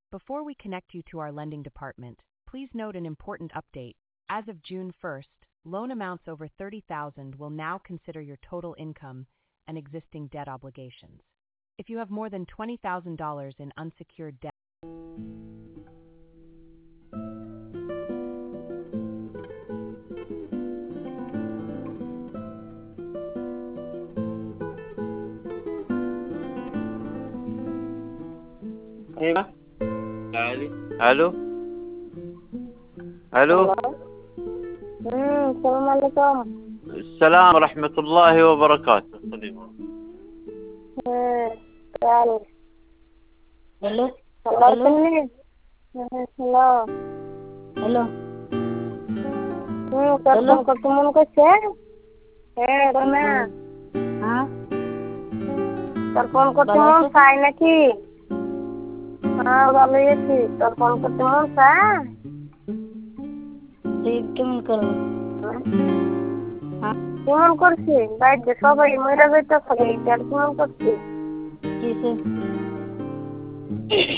Before we connect you to our lending department, please note an important update. As of June 1st, loan amounts over $30,000 will now consider your total income and existing debt obligations. If you have more than $20,000 in unsecured debt, ايوه. الو الو. السلام عليكم. السلام ورحمة الله وبركاته. تعال. Hello. طلعتني. هلا. Hello. تلفون كنت من كشة. رنا. हाँ تلفون كنت من ساينا كي. ভালো আছি। তোর phone করতে মন চায়? তুই কেমন করবো? কেমন করছি? বাড়িতে সবাই মরে যাইতেছে, কেমন করছি? কিসে?